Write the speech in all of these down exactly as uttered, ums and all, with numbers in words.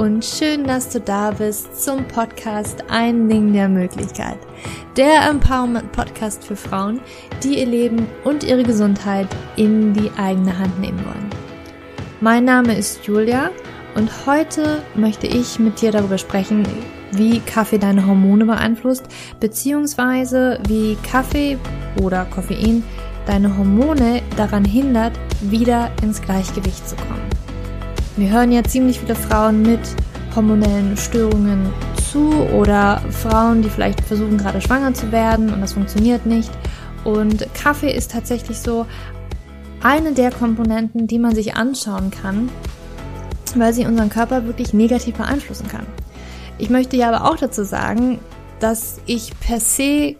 und schön, dass du da bist zum Podcast Ein Ding der Möglichkeit. Der Empowerment-Podcast für Frauen, die ihr Leben und ihre Gesundheit in die eigene Hand nehmen wollen. Mein Name ist Julia und heute möchte ich mit dir darüber sprechen, wie Kaffee deine Hormone beeinflusst, beziehungsweise wie Kaffee oder Koffein deine Hormone daran hindert, wieder ins Gleichgewicht zu kommen. Wir hören ja ziemlich viele Frauen mit hormonellen Störungen zu oder Frauen, die vielleicht versuchen gerade schwanger zu werden und das funktioniert nicht. Und Kaffee ist tatsächlich so eine der Komponenten, die man sich anschauen kann, weil sie unseren Körper wirklich negativ beeinflussen kann. Ich möchte ja aber auch dazu sagen, dass ich per se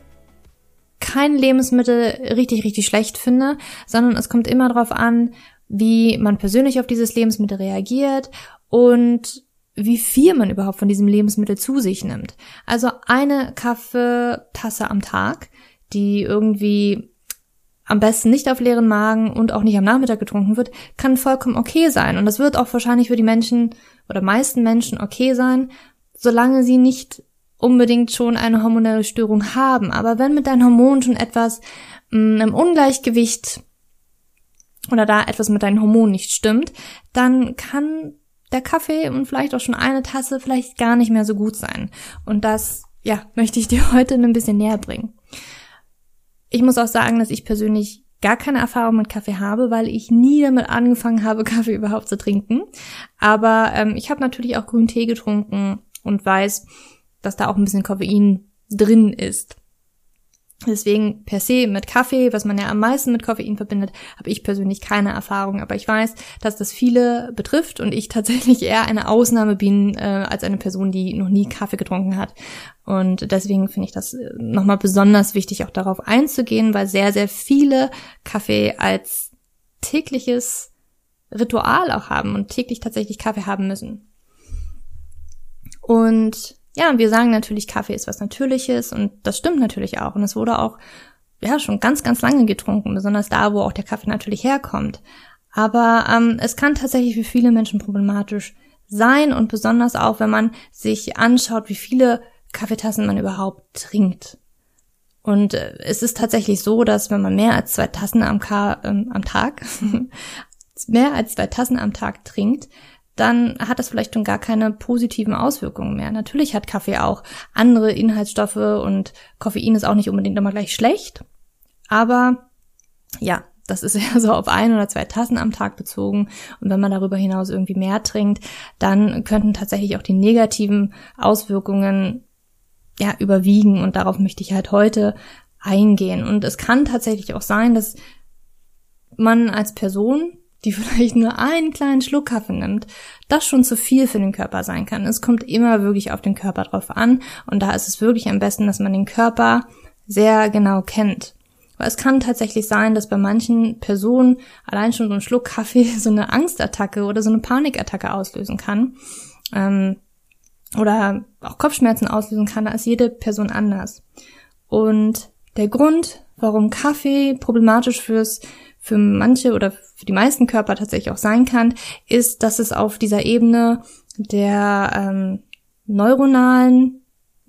kein Lebensmittel richtig, richtig schlecht finde, sondern es kommt immer darauf an, wie man persönlich auf dieses Lebensmittel reagiert und wie viel man überhaupt von diesem Lebensmittel zu sich nimmt. Also eine Kaffeetasse am Tag, die irgendwie am besten nicht auf leeren Magen und auch nicht am Nachmittag getrunken wird, kann vollkommen okay sein. Und das wird auch wahrscheinlich für die Menschen oder meisten Menschen okay sein, solange sie nicht unbedingt schon eine hormonelle Störung haben. Aber wenn mit deinen Hormonen schon etwas mh, im Ungleichgewicht oder da etwas mit deinen Hormonen nicht stimmt, dann kann der Kaffee und vielleicht auch schon eine Tasse vielleicht gar nicht mehr so gut sein. Und das, ja, möchte ich dir heute ein bisschen näher bringen. Ich muss auch sagen, dass ich persönlich gar keine Erfahrung mit Kaffee habe, weil ich nie damit angefangen habe, Kaffee überhaupt zu trinken. Aber ähm, ich habe natürlich auch grünen Tee getrunken und weiß, dass da auch ein bisschen Koffein drin ist. Deswegen per se mit Kaffee, was man ja am meisten mit Koffein verbindet, habe ich persönlich keine Erfahrung. Aber ich weiß, dass das viele betrifft und ich tatsächlich eher eine Ausnahme bin äh, als eine Person, die noch nie Kaffee getrunken hat. Und deswegen finde ich das nochmal besonders wichtig, auch darauf einzugehen, weil sehr, sehr viele Kaffee als tägliches Ritual auch haben und täglich tatsächlich Kaffee haben müssen. Und ja, wir sagen natürlich, Kaffee ist was Natürliches und das stimmt natürlich auch. Und es wurde auch ja schon ganz, ganz lange getrunken, besonders da, wo auch der Kaffee natürlich herkommt. Aber ähm, es kann tatsächlich für viele Menschen problematisch sein und besonders auch, wenn man sich anschaut, wie viele Kaffeetassen man überhaupt trinkt. Und äh, es ist tatsächlich so, dass wenn man mehr als zwei Tassen am, Ka- ähm, am Tag, mehr als zwei Tassen am Tag trinkt, dann hat das vielleicht schon gar keine positiven Auswirkungen mehr. Natürlich hat Kaffee auch andere Inhaltsstoffe und Koffein ist auch nicht unbedingt immer gleich schlecht. Aber ja, das ist eher so auf ein oder zwei Tassen am Tag bezogen. Und wenn man darüber hinaus irgendwie mehr trinkt, dann könnten tatsächlich auch die negativen Auswirkungen ja überwiegen. Und darauf möchte ich halt heute eingehen. Und es kann tatsächlich auch sein, dass man als Person, die vielleicht nur einen kleinen Schluck Kaffee nimmt, das schon zu viel für den Körper sein kann. Es kommt immer wirklich auf den Körper drauf an und da ist es wirklich am besten, dass man den Körper sehr genau kennt. Weil es kann tatsächlich sein, dass bei manchen Personen allein schon so ein Schluck Kaffee so eine Angstattacke oder so eine Panikattacke auslösen kann ähm, oder auch Kopfschmerzen auslösen kann. Da ist jede Person anders. Und der Grund, warum Kaffee problematisch fürs für manche oder für die meisten Körper tatsächlich auch sein kann, ist, dass es auf dieser Ebene der ähm, neuronalen,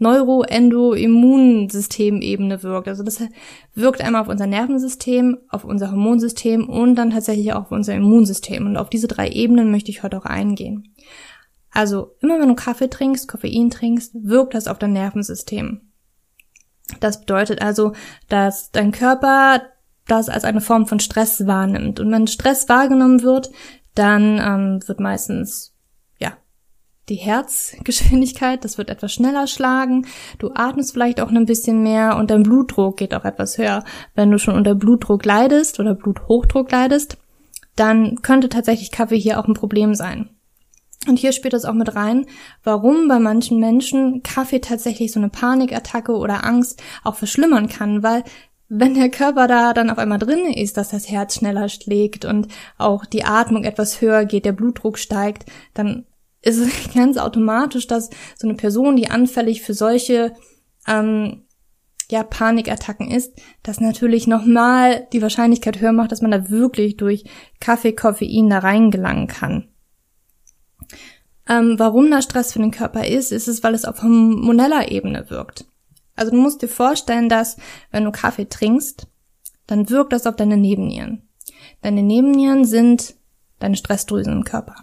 Neuroendoimmunsystemebene wirkt. Also das wirkt einmal auf unser Nervensystem, auf unser Hormonsystem und dann tatsächlich auch auf unser Immunsystem. Und auf diese drei Ebenen möchte ich heute auch eingehen. Also immer wenn du Kaffee trinkst, Koffein trinkst, wirkt das auf dein Nervensystem. Das bedeutet also, dass dein Körper das als eine Form von Stress wahrnimmt. Und wenn Stress wahrgenommen wird, dann ähm, wird meistens ja die Herzgeschwindigkeit, das wird etwas schneller schlagen, du atmest vielleicht auch ein bisschen mehr und dein Blutdruck geht auch etwas höher. Wenn du schon unter Blutdruck leidest oder Bluthochdruck leidest, dann könnte tatsächlich Kaffee hier auch ein Problem sein. Und hier spielt das auch mit rein, warum bei manchen Menschen Kaffee tatsächlich so eine Panikattacke oder Angst auch verschlimmern kann, weil wenn der Körper da dann auf einmal drin ist, dass das Herz schneller schlägt und auch die Atmung etwas höher geht, der Blutdruck steigt, dann ist es ganz automatisch, dass so eine Person, die anfällig für solche ähm, ja Panikattacken ist, das natürlich nochmal die Wahrscheinlichkeit höher macht, dass man da wirklich durch Kaffee, Koffein da reingelangen kann. Ähm, warum da Stress für den Körper ist, ist es, weil es auf hormoneller Ebene wirkt. Also du musst dir vorstellen, dass wenn du Kaffee trinkst, dann wirkt das auf deine Nebennieren. Deine Nebennieren sind deine Stressdrüsen im Körper.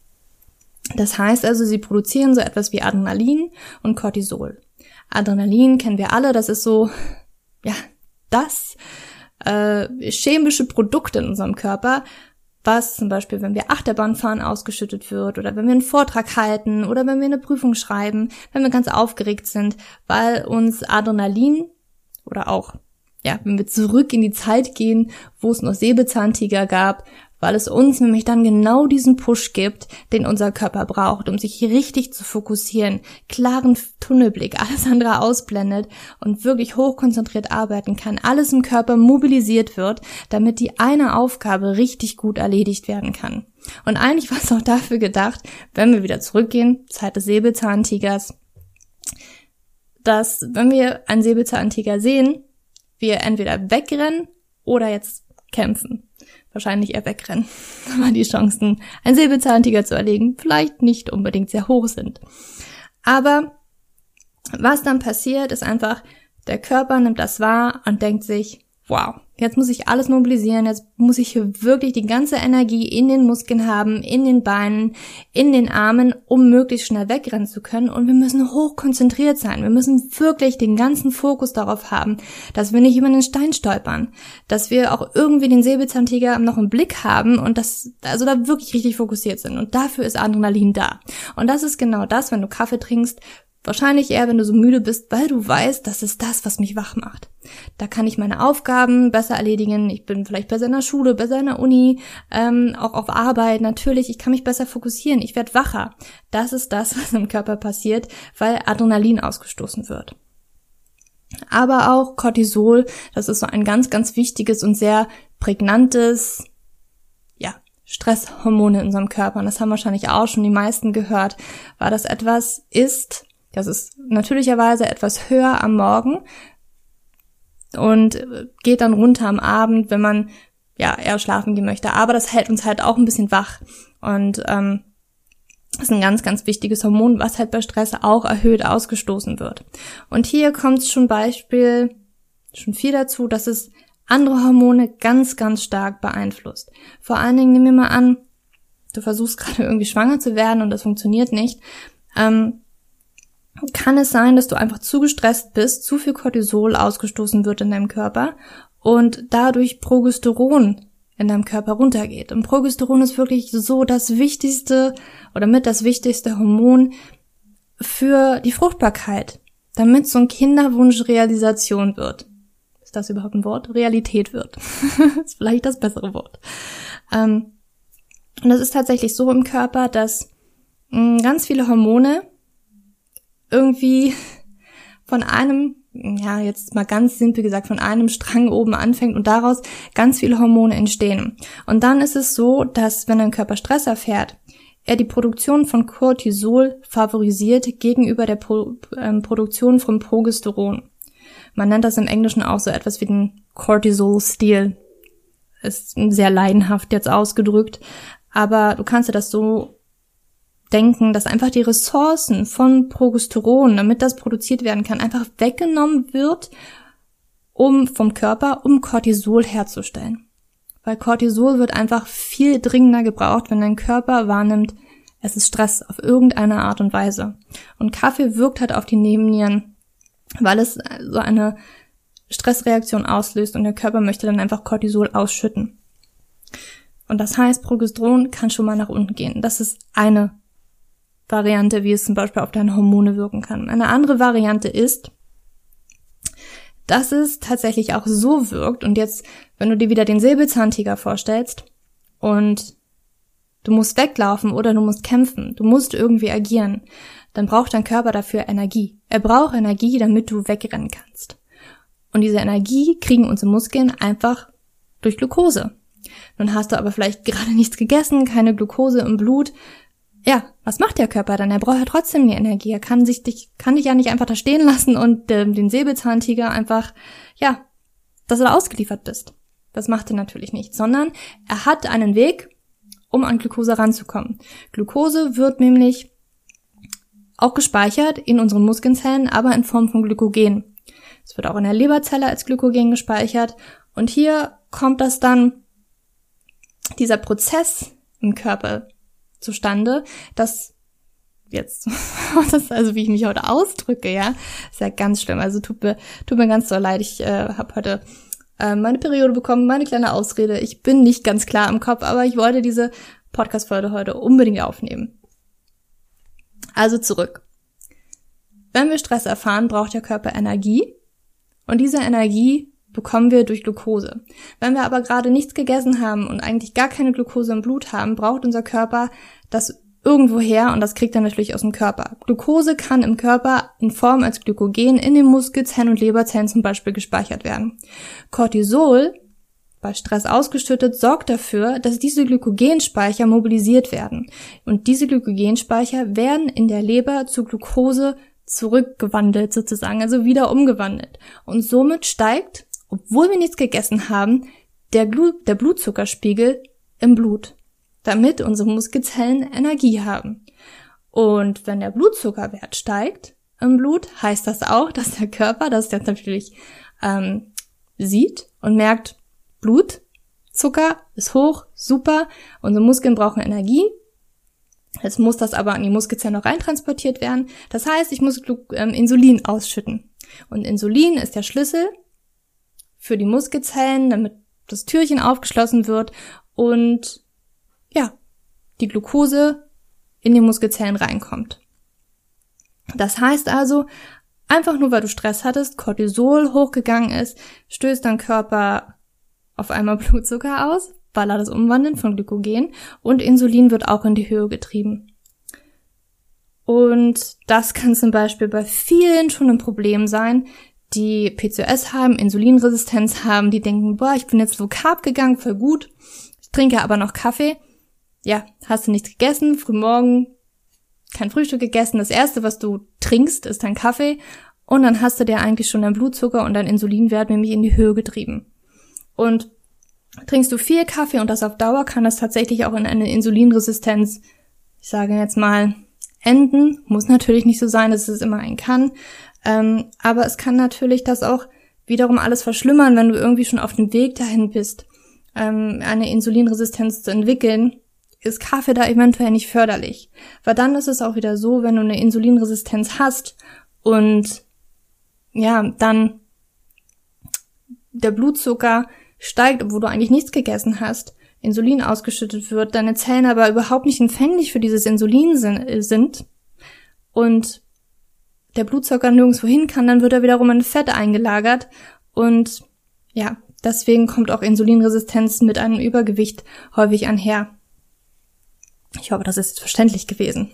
Das heißt also, sie produzieren so etwas wie Adrenalin und Cortisol. Adrenalin kennen wir alle, das ist so, ja, das äh, chemische Produkt in unserem Körper, was zum Beispiel, wenn wir Achterbahn fahren, ausgeschüttet wird oder wenn wir einen Vortrag halten oder wenn wir eine Prüfung schreiben, wenn wir ganz aufgeregt sind, weil uns Adrenalin oder auch, ja, wenn wir zurück in die Zeit gehen, wo es noch Säbelzahntiger gab, weil es uns nämlich dann genau diesen Push gibt, den unser Körper braucht, um sich richtig zu fokussieren, klaren Tunnelblick, alles andere ausblendet und wirklich hochkonzentriert arbeiten kann, alles im Körper mobilisiert wird, damit die eine Aufgabe richtig gut erledigt werden kann. Und eigentlich war es auch dafür gedacht, wenn wir wieder zurückgehen, Zeit des Säbelzahntigers, dass, wenn wir einen Säbelzahntiger sehen, wir entweder wegrennen oder jetzt kämpfen. Wahrscheinlich eher wegrennen, weil die Chancen, einen Säbelzahntiger zu erlegen, vielleicht nicht unbedingt sehr hoch sind. Aber was dann passiert, ist einfach, der Körper nimmt das wahr und denkt sich, wow, jetzt muss ich alles mobilisieren, jetzt muss ich hier wirklich die ganze Energie in den Muskeln haben, in den Beinen, in den Armen, um möglichst schnell wegrennen zu können. Und wir müssen hochkonzentriert sein. Wir müssen wirklich den ganzen Fokus darauf haben, dass wir nicht über den Stein stolpern, dass wir auch irgendwie den Säbelzahntiger noch im Blick haben und dass, also da wirklich richtig fokussiert sind. Und dafür ist Adrenalin da. Und das ist genau das, wenn du Kaffee trinkst, wahrscheinlich eher, wenn du so müde bist, weil du weißt, das ist das, was mich wach macht. Da kann ich meine Aufgaben besser erledigen. Ich bin vielleicht besser in der Schule, besser in der Uni, ähm, auch auf Arbeit. Natürlich, ich kann mich besser fokussieren. Ich werde wacher. Das ist das, was im Körper passiert, weil Adrenalin ausgestoßen wird. Aber auch Cortisol, das ist so ein ganz, ganz wichtiges und sehr prägnantes, ja, Stresshormone in unserem Körper. Und das haben wahrscheinlich auch schon die meisten gehört, weil das etwas ist, das ist natürlicherweise etwas höher am Morgen und geht dann runter am Abend, wenn man ja eher schlafen gehen möchte. Aber das hält uns halt auch ein bisschen wach. Und ähm, das ist ein ganz, ganz wichtiges Hormon, was halt bei Stress auch erhöht ausgestoßen wird. Und hier kommt es schon Beispiel, schon viel dazu, dass es andere Hormone ganz, ganz stark beeinflusst. Vor allen Dingen, nehmen wir mal an, du versuchst gerade irgendwie schwanger zu werden und das funktioniert nicht. Ähm, kann es sein, dass du einfach zu gestresst bist, zu viel Cortisol ausgestoßen wird in deinem Körper und dadurch Progesteron in deinem Körper runtergeht. Und Progesteron ist wirklich so das wichtigste oder mit das wichtigste Hormon für die Fruchtbarkeit, damit so ein Kinderwunsch Realisation wird. Ist das überhaupt ein Wort? Realität wird. Ist vielleicht das bessere Wort. Ähm, und das ist tatsächlich so im Körper, dass mh, ganz viele Hormone irgendwie von einem, ja, jetzt mal ganz simpel gesagt, von einem Strang oben anfängt und daraus ganz viele Hormone entstehen. Und dann ist es so, dass wenn dein Körper Stress erfährt, er die Produktion von Cortisol favorisiert gegenüber der Pro- ähm, Produktion von Progesteron. Man nennt das im Englischen auch so etwas wie den Cortisol-Stil. Ist sehr leidenhaft jetzt ausgedrückt, aber du kannst dir das so denken, dass einfach die Ressourcen von Progesteron, damit das produziert werden kann, einfach weggenommen wird, um vom Körper, um Cortisol herzustellen. Weil Cortisol wird einfach viel dringender gebraucht, wenn dein Körper wahrnimmt, es ist Stress auf irgendeine Art und Weise. Und Kaffee wirkt halt auf die Nebennieren, weil es so eine Stressreaktion auslöst und der Körper möchte dann einfach Cortisol ausschütten. Und das heißt, Progesteron kann schon mal nach unten gehen. Das ist eine Variante, wie es zum Beispiel auf deine Hormone wirken kann. Eine andere Variante ist, dass es tatsächlich auch so wirkt, und jetzt, wenn du dir wieder den Säbelzahntiger vorstellst und du musst weglaufen oder du musst kämpfen, du musst irgendwie agieren, dann braucht dein Körper dafür Energie. Er braucht Energie, damit du wegrennen kannst. Und diese Energie kriegen unsere Muskeln einfach durch Glucose. Nun hast du aber vielleicht gerade nichts gegessen, keine Glucose im Blut. Ja, was macht der Körper dann? Er braucht ja trotzdem die Energie. Er kann sich dich, kann dich ja nicht einfach da stehen lassen und äh, den Säbelzahntiger einfach, ja, dass du da ausgeliefert bist. Das macht er natürlich nicht, sondern er hat einen Weg, um an Glucose ranzukommen. Glucose wird nämlich auch gespeichert in unseren Muskelzellen, aber in Form von Glykogen. Es wird auch in der Leberzelle als Glykogen gespeichert. Und hier kommt das dann, dieser Prozess im Körper zustande, dass jetzt, das ist also wie ich mich heute ausdrücke, ja, ist ja ganz schlimm. Also tut mir, tut mir ganz so leid. Ich äh, habe heute äh, meine Periode bekommen, meine kleine Ausrede. Ich bin nicht ganz klar im Kopf, aber ich wollte diese Podcast-Folge heute unbedingt aufnehmen. Also zurück. Wenn wir Stress erfahren, braucht der Körper Energie und diese Energie bekommen wir durch Glucose. Wenn wir aber gerade nichts gegessen haben und eigentlich gar keine Glucose im Blut haben, braucht unser Körper das irgendwo her und das kriegt er natürlich aus dem Körper. Glucose kann im Körper in Form als Glykogen in den Muskelzellen und Leberzellen zum Beispiel gespeichert werden. Cortisol, bei Stress ausgeschüttet, sorgt dafür, dass diese Glykogenspeicher mobilisiert werden. Und diese Glykogenspeicher werden in der Leber zu Glucose zurückgewandelt sozusagen, also wieder umgewandelt. Und somit steigt, obwohl wir nichts gegessen haben, der, Glu- der Blutzuckerspiegel im Blut, damit unsere Muskelzellen Energie haben. Und wenn der Blutzuckerwert steigt im Blut, heißt das auch, dass der Körper das jetzt natürlich ähm, sieht und merkt, Blutzucker ist hoch, super, unsere Muskeln brauchen Energie. Jetzt muss das aber an die Muskelzellen noch reintransportiert werden. Das heißt, ich muss ähm, Insulin ausschütten. Und Insulin ist der Schlüssel für die Muskelzellen, damit das Türchen aufgeschlossen wird und ja, die Glucose in die Muskelzellen reinkommt. Das heißt also, einfach nur weil du Stress hattest, Cortisol hochgegangen ist, stößt dein Körper auf einmal Blutzucker aus, weil er das umwandelt von Glykogen und Insulin wird auch in die Höhe getrieben. Und das kann zum Beispiel bei vielen schon ein Problem sein, die P C O S haben, Insulinresistenz haben, die denken, boah, ich bin jetzt Low Carb gegangen, voll gut, ich trinke aber noch Kaffee. Ja, hast du nichts gegessen, frühmorgen kein Frühstück gegessen, das erste, was du trinkst, ist dein Kaffee und dann hast du dir eigentlich schon dein Blutzucker und dein Insulinwert nämlich in die Höhe getrieben. Und trinkst du viel Kaffee und das auf Dauer, kann das tatsächlich auch in eine Insulinresistenz, ich sage jetzt mal, enden. Muss natürlich nicht so sein, dass es immer ein kann. Ähm, aber es kann natürlich das auch wiederum alles verschlimmern, wenn du irgendwie schon auf dem Weg dahin bist, ähm, eine Insulinresistenz zu entwickeln, ist Kaffee da eventuell nicht förderlich. Weil dann ist es auch wieder so, wenn du eine Insulinresistenz hast und ja, dann der Blutzucker steigt, obwohl du eigentlich nichts gegessen hast, Insulin ausgeschüttet wird, deine Zellen aber überhaupt nicht empfänglich für dieses Insulin sind und der Blutzucker nirgendwo hin kann, dann wird er wiederum in Fett eingelagert und ja, deswegen kommt auch Insulinresistenz mit einem Übergewicht häufig einher. Ich hoffe, das ist jetzt verständlich gewesen.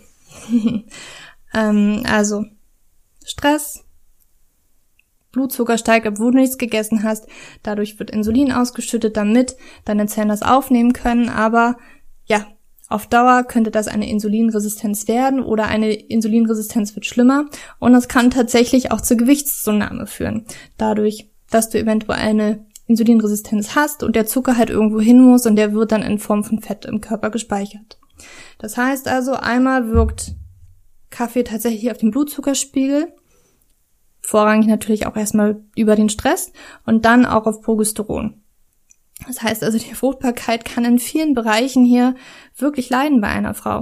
ähm, also, Stress, Blutzucker steigt, obwohl du nichts gegessen hast. Dadurch wird Insulin ausgeschüttet, damit deine Zellen das aufnehmen können. Aber ja, auf Dauer könnte das eine Insulinresistenz werden oder eine Insulinresistenz wird schlimmer. Und das kann tatsächlich auch zur Gewichtszunahme führen. Dadurch, dass du eventuell eine Insulinresistenz hast und der Zucker halt irgendwo hin muss und der wird dann in Form von Fett im Körper gespeichert. Das heißt also, einmal wirkt Kaffee tatsächlich auf den Blutzuckerspiegel, vorrangig natürlich auch erstmal über den Stress und dann auch auf Progesteron. Das heißt also, die Fruchtbarkeit kann in vielen Bereichen hier wirklich leiden bei einer Frau.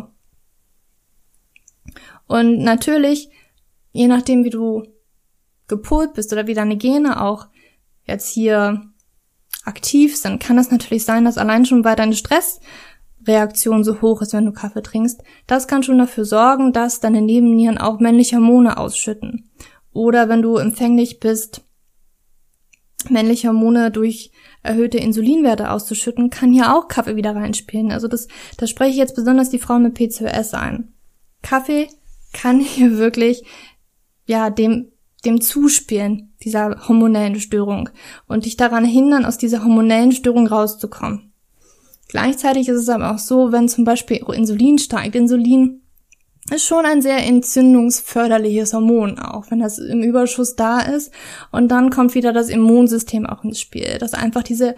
Und natürlich, je nachdem wie du gepolt bist oder wie deine Gene auch jetzt hier aktiv sind, kann es natürlich sein, dass allein schon bei deiner Stressreaktion so hoch ist, wenn du Kaffee trinkst. Das kann schon dafür sorgen, dass deine Nebennieren auch männliche Hormone ausschütten. Oder wenn du empfänglich bist, männliche Hormone durch erhöhte Insulinwerte auszuschütten, kann hier auch Kaffee wieder reinspielen. Also das, das spreche ich jetzt besonders die Frauen mit P C O S ein. Kaffee kann hier wirklich, ja, dem, dem zuspielen, dieser hormonellen Störung und dich daran hindern, aus dieser hormonellen Störung rauszukommen. Gleichzeitig ist es aber auch so, wenn zum Beispiel Insulin steigt, Insulin ist schon ein sehr entzündungsförderliches Hormon, auch wenn das im Überschuss da ist. Und dann kommt wieder das Immunsystem auch ins Spiel, dass einfach diese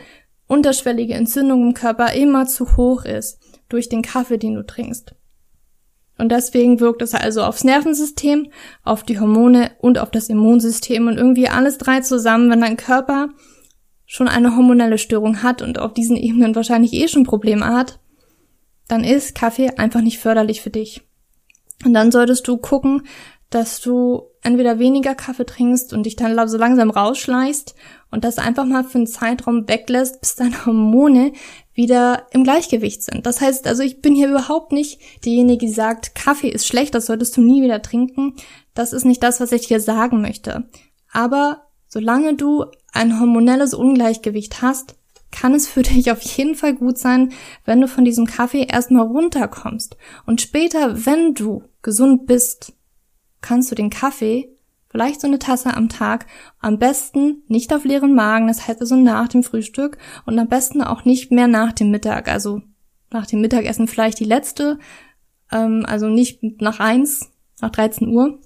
unterschwellige Entzündung im Körper immer zu hoch ist durch den Kaffee, den du trinkst. Und deswegen wirkt es also aufs Nervensystem, auf die Hormone und auf das Immunsystem und irgendwie alles drei zusammen, wenn dein Körper schon eine hormonelle Störung hat und auf diesen Ebenen wahrscheinlich eh schon Probleme hat, dann ist Kaffee einfach nicht förderlich für dich. Und dann solltest du gucken, dass du entweder weniger Kaffee trinkst und dich dann so langsam rausschleichst und das einfach mal für einen Zeitraum weglässt, bis deine Hormone wieder im Gleichgewicht sind. Das heißt, also ich bin hier überhaupt nicht diejenige, die sagt, Kaffee ist schlecht, das solltest du nie wieder trinken. Das ist nicht das, was ich dir sagen möchte. Aber solange du ein hormonelles Ungleichgewicht hast, kann es für dich auf jeden Fall gut sein, wenn du von diesem Kaffee erstmal runterkommst. Und später, wenn du gesund bist, kannst du den Kaffee, vielleicht so eine Tasse am Tag, am besten nicht auf leeren Magen, das heißt also nach dem Frühstück und am besten auch nicht mehr nach dem Mittag, also nach dem Mittagessen vielleicht die letzte, ähm, also nicht nach eins, nach dreizehn Uhr,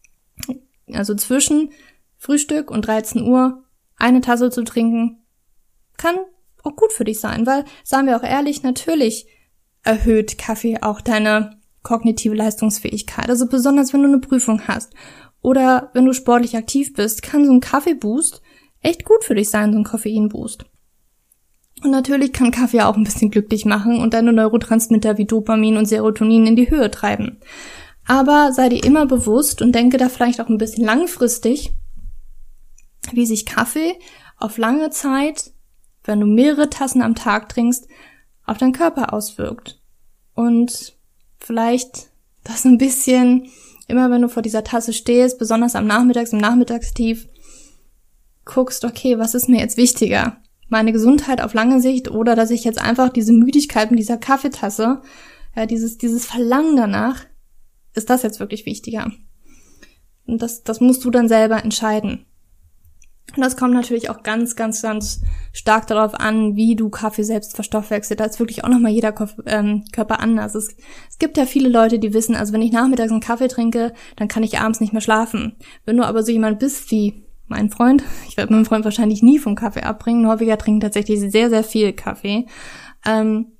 also zwischen Frühstück und dreizehn Uhr eine Tasse zu trinken, kann auch gut für dich sein, weil, sagen wir auch ehrlich, natürlich erhöht Kaffee auch deine kognitive Leistungsfähigkeit. Also besonders, wenn du eine Prüfung hast oder wenn du sportlich aktiv bist, kann so ein Kaffeeboost echt gut für dich sein, so ein Koffeinboost. Und natürlich kann Kaffee auch ein bisschen glücklich machen und deine Neurotransmitter wie Dopamin und Serotonin in die Höhe treiben. Aber sei dir immer bewusst und denke da vielleicht auch ein bisschen langfristig, wie sich Kaffee auf lange Zeit, wenn du mehrere Tassen am Tag trinkst, auf deinen Körper auswirkt. Und vielleicht das ein bisschen, immer wenn du vor dieser Tasse stehst, besonders am Nachmittags, im Nachmittagstief, guckst, okay, was ist mir jetzt wichtiger? Meine Gesundheit auf lange Sicht oder dass ich jetzt einfach diese Müdigkeit mit dieser Kaffeetasse, ja, dieses, dieses Verlangen danach, ist das jetzt wirklich wichtiger? Und das, das musst du dann selber entscheiden. Und das kommt natürlich auch ganz, ganz, ganz stark darauf an, wie du Kaffee selbst verstoffwechselst. Da ist wirklich auch nochmal jeder Körper anders. Es, es gibt ja viele Leute, die wissen, also wenn ich nachmittags einen Kaffee trinke, dann kann ich abends nicht mehr schlafen. Wenn du aber so jemand bist wie mein Freund, ich werde meinen Freund wahrscheinlich nie vom Kaffee abbringen, Norweger trinken tatsächlich sehr, sehr viel Kaffee, ähm,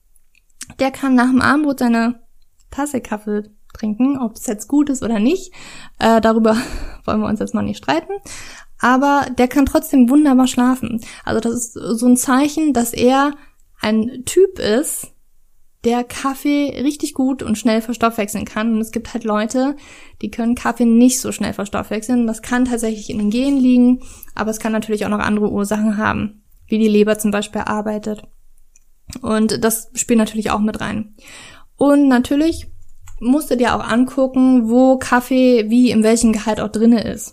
der kann nach dem Abendbrot seine Tasse Kaffee trinken, ob es jetzt gut ist oder nicht. Äh, darüber wollen wir uns jetzt mal nicht streiten. Aber der kann trotzdem wunderbar schlafen. Also das ist so ein Zeichen, dass er ein Typ ist, der Kaffee richtig gut und schnell verstoffwechseln kann. Und es gibt halt Leute, die können Kaffee nicht so schnell verstoffwechseln. Das kann tatsächlich in den Genen liegen, aber es kann natürlich auch noch andere Ursachen haben, wie die Leber zum Beispiel arbeitet. Und das spielt natürlich auch mit rein. Und natürlich musst du dir auch angucken, wo Kaffee wie in welchem Gehalt auch drinne ist.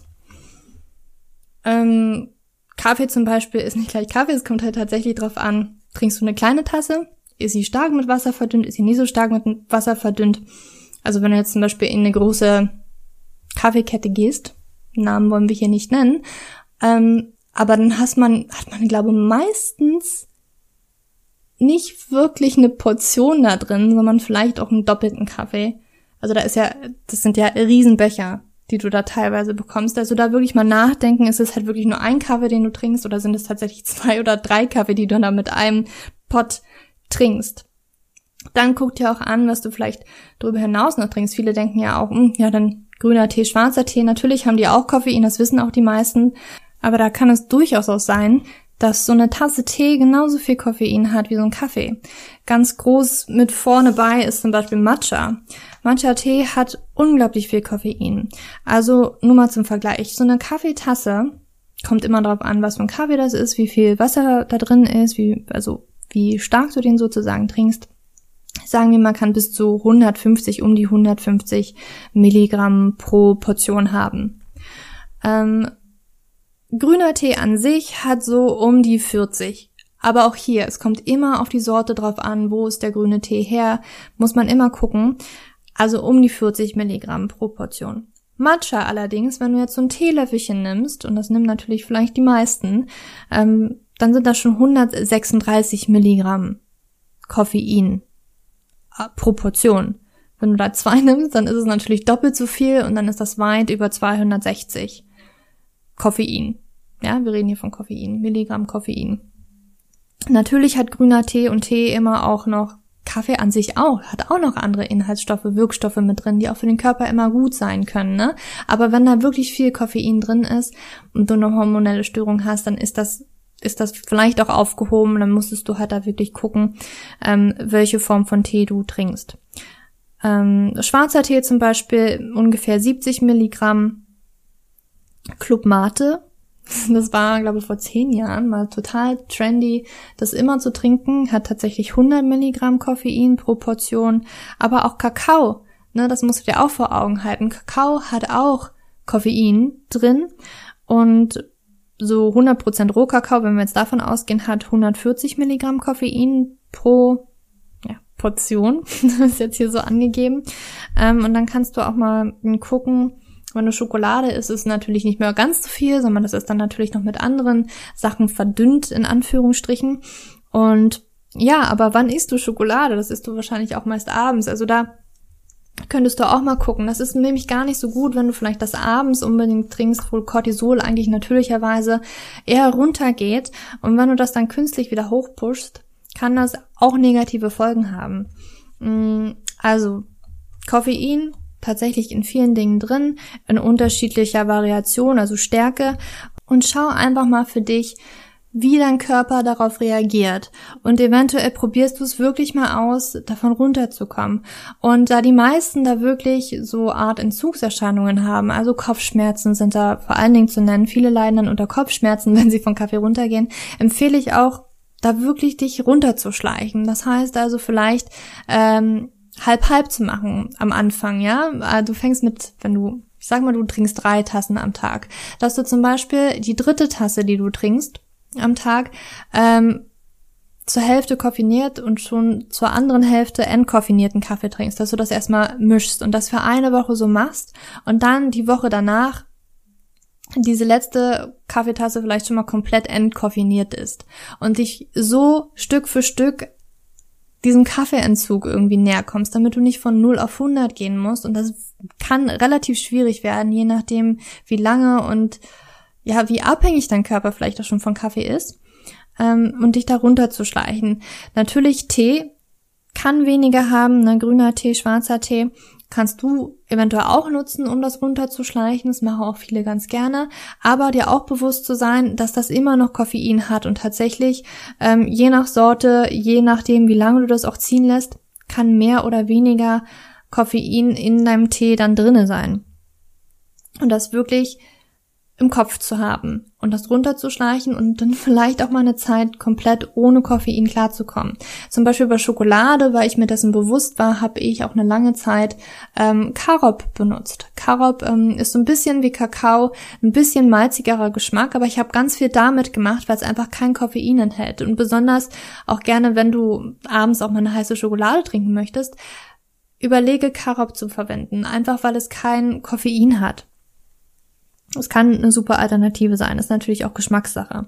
Ähm, Kaffee zum Beispiel ist nicht gleich Kaffee, es kommt halt tatsächlich drauf an, trinkst du eine kleine Tasse, ist sie stark mit Wasser verdünnt, ist sie nie so stark mit Wasser verdünnt. Also wenn du jetzt zum Beispiel in eine große Kaffeekette gehst, Namen wollen wir hier nicht nennen, ähm, aber dann hat man, hat man, glaube ich, meistens nicht wirklich eine Portion da drin, sondern vielleicht auch einen doppelten Kaffee. Also da ist ja, das sind ja Riesenbecher, die du da teilweise bekommst. Also da wirklich mal nachdenken, ist es halt wirklich nur ein Kaffee, den du trinkst, oder sind es tatsächlich zwei oder drei Kaffee, die du da mit einem Pot trinkst. Dann guck dir auch an, was du vielleicht darüber hinaus noch trinkst. Viele denken ja auch, mh, ja dann grüner Tee, schwarzer Tee. Natürlich haben die auch Koffein, das wissen auch die meisten. Aber da kann es durchaus auch sein, dass so eine Tasse Tee genauso viel Koffein hat wie so ein Kaffee. Ganz groß mit vorne bei ist zum Beispiel Matcha. Matcha-Tee hat unglaublich viel Koffein. Also nur mal zum Vergleich. So eine Kaffeetasse, kommt immer darauf an, was für ein Kaffee das ist, wie viel Wasser da drin ist, wie, also wie stark du den sozusagen trinkst. Sagen wir mal, kann bis zu hundertfünfzig, um die hundertfünfzig Milligramm pro Portion haben. Ähm, grüner Tee an sich hat so um die vierzig. Aber auch hier, es kommt immer auf die Sorte drauf an, wo ist der grüne Tee her, muss man immer gucken. Also um die vierzig Milligramm pro Portion. Matcha allerdings, wenn du jetzt so ein Teelöffelchen nimmst, und das nimmt natürlich vielleicht die meisten, ähm, dann sind das schon hundertsechsunddreißig Milligramm Koffein pro Portion. Wenn du da zwei nimmst, dann ist es natürlich doppelt so viel und dann ist das weit über zweihundertsechzig Koffein. Ja, wir reden hier von Koffein, Milligramm Koffein. Natürlich hat grüner Tee und Tee immer auch noch Kaffee an sich auch, hat auch noch andere Inhaltsstoffe, Wirkstoffe mit drin, die auch für den Körper immer gut sein können, ne? Aber wenn da wirklich viel Koffein drin ist und du eine hormonelle Störung hast, dann ist das ist das vielleicht auch aufgehoben, dann musstest du halt da wirklich gucken, ähm, welche Form von Tee du trinkst. Ähm, schwarzer Tee zum Beispiel ungefähr siebzig Milligramm, Club Mate, das war, glaube ich, vor zehn Jahren mal total trendy, das immer zu trinken, hat tatsächlich hundert Milligramm Koffein pro Portion, aber auch Kakao, ne, das musst du dir auch vor Augen halten. Kakao hat auch Koffein drin und so hundert Prozent Rohkakao, wenn wir jetzt davon ausgehen, hat hundertvierzig Milligramm Koffein pro ja, Portion, das ist jetzt hier so angegeben. Ähm, und dann kannst du auch mal gucken, wenn du Schokolade isst, ist es natürlich nicht mehr ganz so viel, sondern das ist dann natürlich noch mit anderen Sachen verdünnt, in Anführungsstrichen. Und ja, aber wann isst du Schokolade? Das isst du wahrscheinlich auch meist abends. Also da könntest du auch mal gucken. Das ist nämlich gar nicht so gut, wenn du vielleicht das abends unbedingt trinkst, wo Cortisol eigentlich natürlicherweise eher runtergeht. Und wenn du das dann künstlich wieder hochpushst, kann das auch negative Folgen haben. Also Koffein tatsächlich in vielen Dingen drin, in unterschiedlicher Variation, also Stärke. Und schau einfach mal für dich, wie dein Körper darauf reagiert. Und eventuell probierst du es wirklich mal aus, davon runterzukommen. Und da die meisten da wirklich so Art Entzugserscheinungen haben, also Kopfschmerzen sind da vor allen Dingen zu nennen, viele leiden dann unter Kopfschmerzen, wenn sie von Kaffee runtergehen, empfehle ich auch, da wirklich dich runterzuschleichen. Das heißt also vielleicht ähm, halb-halb zu machen am Anfang, ja. Du fängst mit, wenn du, ich sag mal, du trinkst drei Tassen am Tag, dass du zum Beispiel die dritte Tasse, die du trinkst am Tag, ähm, zur Hälfte koffiniert und schon zur anderen Hälfte entkoffinierten Kaffee trinkst, dass du das erstmal mischst und das für eine Woche so machst und dann die Woche danach diese letzte Kaffeetasse vielleicht schon mal komplett entkoffiniert ist und dich so Stück für Stück diesem Kaffeeentzug irgendwie näher kommst, damit du nicht von null auf hundert gehen musst. Und das kann relativ schwierig werden, je nachdem, wie lange und ja, wie abhängig dein Körper vielleicht auch schon von Kaffee ist, ähm, und dich da runterzuschleichen. Natürlich Tee kann weniger haben, ne, grüner Tee, schwarzer Tee kannst du eventuell auch nutzen, um das runterzuschleichen. Das machen auch viele ganz gerne. Aber dir auch bewusst zu sein, dass das immer noch Koffein hat und tatsächlich ähm, je nach Sorte, je nachdem, wie lange du das auch ziehen lässt, kann mehr oder weniger Koffein in deinem Tee dann drinne sein. Und das wirklich im Kopf zu haben und das runterzuschleichen und dann vielleicht auch mal eine Zeit komplett ohne Koffein klarzukommen. Zum Beispiel bei Schokolade, weil ich mir dessen bewusst war, habe ich auch eine lange Zeit ähm, Karob benutzt. Karob ähm, ist so ein bisschen wie Kakao, ein bisschen malzigerer Geschmack, aber ich habe ganz viel damit gemacht, weil es einfach kein Koffein enthält. Und besonders auch gerne, wenn du abends auch mal eine heiße Schokolade trinken möchtest, überlege Karob zu verwenden, einfach weil es kein Koffein hat. Es kann eine super Alternative sein, ist natürlich auch Geschmackssache.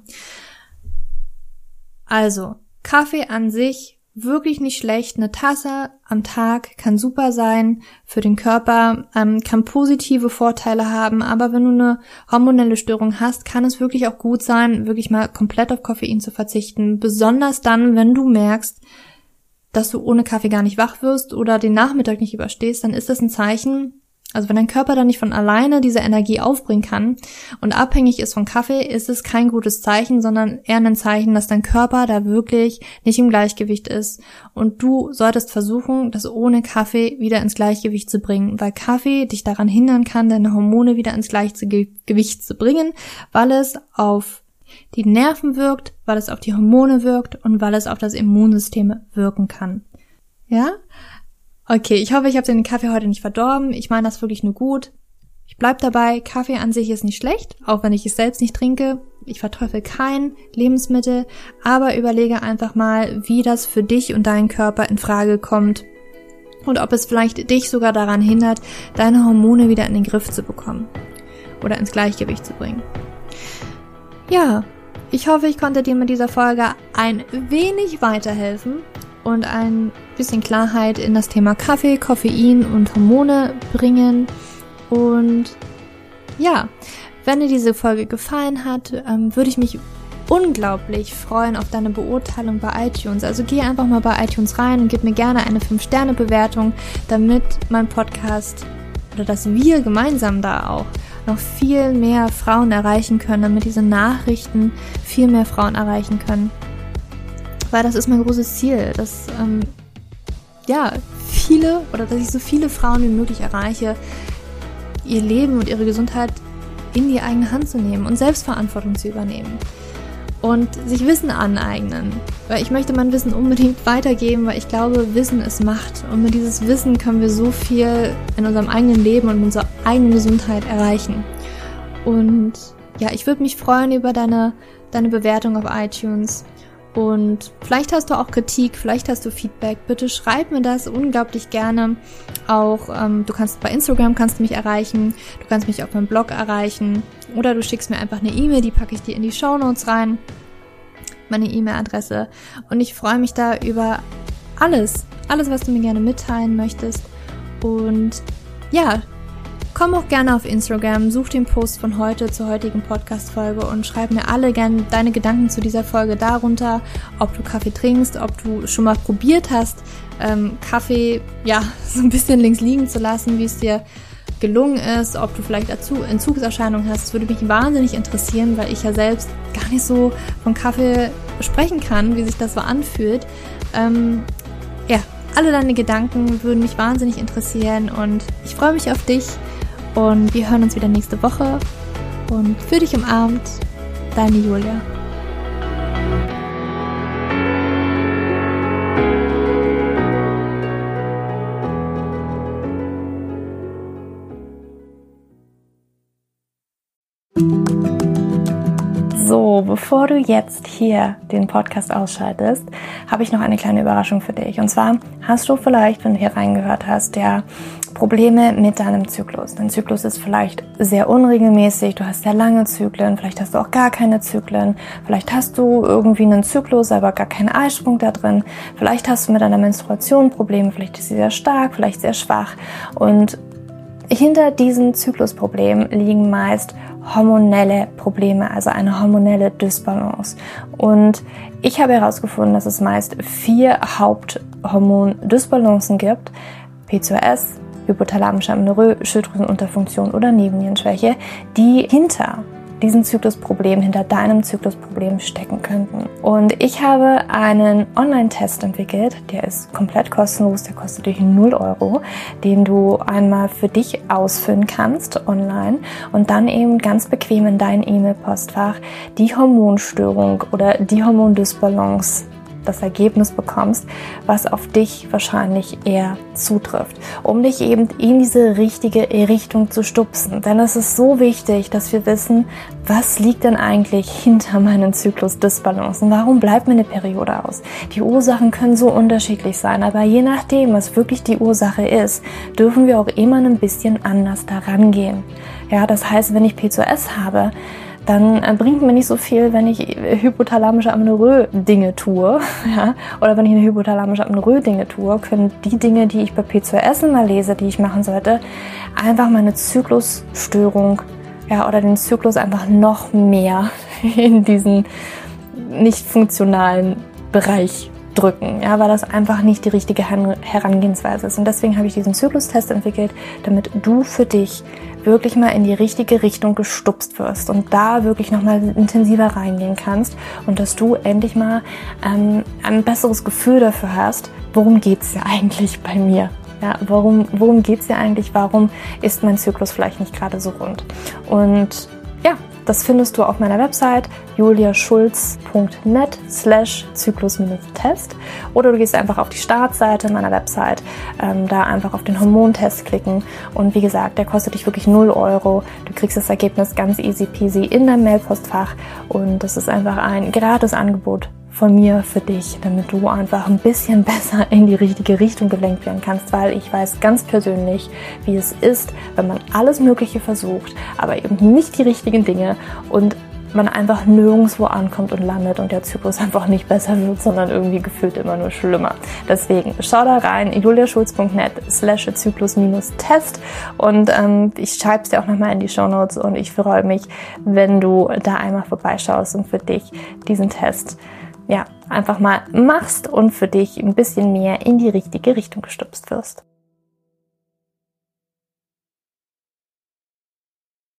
Also, Kaffee an sich wirklich nicht schlecht. Eine Tasse am Tag kann super sein für den Körper, ähm, kann positive Vorteile haben, aber wenn du eine hormonelle Störung hast, kann es wirklich auch gut sein, wirklich mal komplett auf Koffein zu verzichten. Besonders dann, wenn du merkst, dass du ohne Kaffee gar nicht wach wirst oder den Nachmittag nicht überstehst, dann ist das ein Zeichen. Also wenn dein Körper dann nicht von alleine diese Energie aufbringen kann und abhängig ist von Kaffee, ist es kein gutes Zeichen, sondern eher ein Zeichen, dass dein Körper da wirklich nicht im Gleichgewicht ist. Und du solltest versuchen, das ohne Kaffee wieder ins Gleichgewicht zu bringen, weil Kaffee dich daran hindern kann, deine Hormone wieder ins Gleichgewicht zu bringen, weil es auf die Nerven wirkt, weil es auf die Hormone wirkt und weil es auf das Immunsystem wirken kann. Ja? Okay, ich hoffe, ich habe den Kaffee heute nicht verdorben. Ich meine das wirklich nur gut. Ich bleib dabei, Kaffee an sich ist nicht schlecht, auch wenn ich es selbst nicht trinke. Ich verteufel kein Lebensmittel, aber überlege einfach mal, wie das für dich und deinen Körper in Frage kommt und ob es vielleicht dich sogar daran hindert, deine Hormone wieder in den Griff zu bekommen oder ins Gleichgewicht zu bringen. Ja, ich hoffe, ich konnte dir mit dieser Folge ein wenig weiterhelfen und ein bisschen Klarheit in das Thema Kaffee, Koffein und Hormone bringen. Und ja, wenn dir diese Folge gefallen hat, ähm, würde ich mich unglaublich freuen auf deine Beurteilung bei iTunes. Also geh einfach mal bei iTunes rein und gib mir gerne eine fünf Sterne Bewertung, damit mein Podcast oder dass wir gemeinsam da auch noch viel mehr Frauen erreichen können, damit diese Nachrichten viel mehr Frauen erreichen können. Weil das ist mein großes Ziel, dass ähm, ja viele oder dass ich so viele Frauen wie möglich erreiche, ihr Leben und ihre Gesundheit in die eigene Hand zu nehmen und Selbstverantwortung zu übernehmen und sich Wissen aneignen. Weil ich möchte mein Wissen unbedingt weitergeben, weil ich glaube, Wissen ist Macht. Und mit dieses Wissen können wir so viel in unserem eigenen Leben und in unserer eigenen Gesundheit erreichen. Und ja, ich würde mich freuen über deine, deine Bewertung auf iTunes. Und vielleicht hast du auch Kritik, vielleicht hast du Feedback. Bitte schreib mir das unglaublich gerne. Auch ähm, du kannst bei Instagram kannst du mich erreichen. Du kannst mich auf meinem Blog erreichen. Oder du schickst mir einfach eine E-Mail, die packe ich dir in die Shownotes rein. Meine E-Mail-Adresse. Und ich freue mich da über alles. Alles, was du mir gerne mitteilen möchtest. Und ja, komm auch gerne auf Instagram, such den Post von heute zur heutigen Podcast-Folge und schreib mir alle gerne deine Gedanken zu dieser Folge darunter, ob du Kaffee trinkst, ob du schon mal probiert hast, ähm, Kaffee ja so ein bisschen links liegen zu lassen, wie es dir gelungen ist, ob du vielleicht dazu Entzugserscheinungen hast. Das würde mich wahnsinnig interessieren, weil ich ja selbst gar nicht so von Kaffee sprechen kann, wie sich das so anfühlt. Ähm, ja, alle deine Gedanken würden mich wahnsinnig interessieren und ich freue mich auf dich. Und wir hören uns wieder nächste Woche. Und für dich umarmt, deine Julia. So, bevor du jetzt hier den Podcast ausschaltest, habe ich noch eine kleine Überraschung für dich. Und zwar hast du vielleicht, wenn du hier reingehört hast, ja Probleme mit deinem Zyklus. Dein Zyklus ist vielleicht sehr unregelmäßig, du hast sehr lange Zyklen, vielleicht hast du auch gar keine Zyklen, vielleicht hast du irgendwie einen Zyklus, aber gar keinen Eisprung da drin, vielleicht hast du mit deiner Menstruation Probleme, vielleicht ist sie sehr stark, vielleicht sehr schwach und hinter diesen Zyklusproblemen liegen meist hormonelle Probleme, also eine hormonelle Dysbalance. Und ich habe herausgefunden, dass es meist vier Haupthormon-Dysbalancen gibt: P C O S, hypothalamische Amenorrhoe, Schilddrüsenunterfunktion oder Nebennierenschwäche, die hinter diesen Zyklusproblem, hinter deinem Zyklusproblem stecken könnten. Und ich habe einen Online-Test entwickelt, der ist komplett kostenlos, der kostet dich null Euro, den du einmal für dich ausfüllen kannst online und dann eben ganz bequem in dein E-Mail-Postfach die Hormonstörung oder die Hormondysbalance, das Ergebnis bekommst, was auf dich wahrscheinlich eher zutrifft, um dich eben in diese richtige Richtung zu stupsen. Denn es ist so wichtig, dass wir wissen, was liegt denn eigentlich hinter meinen Zyklusdysbalancen? Warum bleibt mir eine Periode aus? Die Ursachen können so unterschiedlich sein, aber je nachdem, was wirklich die Ursache ist, dürfen wir auch immer ein bisschen anders daran gehen. Ja, das heißt, wenn ich P C O S habe, dann bringt mir nicht so viel, wenn ich hypothalamische Amenorrhoe Dinge tue, ja, oder wenn ich eine hypothalamische Amenorrhoe Dinge tue, können die Dinge, die ich bei P C O S immer lese, die ich machen sollte, einfach meine Zyklusstörung, ja, oder den Zyklus einfach noch mehr in diesen nicht funktionalen Bereich drücken, ja, weil das einfach nicht die richtige Herangehensweise ist. Und deswegen habe ich diesen Zyklustest entwickelt, damit du für dich wirklich mal in die richtige Richtung gestupst wirst und da wirklich nochmal intensiver reingehen kannst und dass du endlich mal ähm, ein besseres Gefühl dafür hast, worum geht's ja eigentlich bei mir? Ja, warum, worum geht's ja eigentlich? Warum ist mein Zyklus vielleicht nicht gerade so rund? Und ja, das findest du auf meiner Website juliaschulz.net slash Zyklus-Test oder du gehst einfach auf die Startseite meiner Website, ähm, da einfach auf den Hormontest klicken und wie gesagt, der kostet dich wirklich null Euro. Du kriegst das Ergebnis ganz easy peasy in dein Mailpostfach und das ist einfach ein gratis Angebot von mir für dich, damit du einfach ein bisschen besser in die richtige Richtung gelenkt werden kannst, weil ich weiß ganz persönlich, wie es ist, wenn man alles Mögliche versucht, aber eben nicht die richtigen Dinge und man einfach nirgendwo ankommt und landet und der Zyklus einfach nicht besser wird, sondern irgendwie gefühlt immer nur schlimmer. Deswegen schau da rein, juliaschulz.net slash Zyklus-Test und ähm, ich schreibe es dir auch nochmal in die Shownotes und ich freue mich, wenn du da einmal vorbeischaust und für dich diesen Test ja einfach mal machst und für dich ein bisschen mehr in die richtige Richtung gestupst wirst.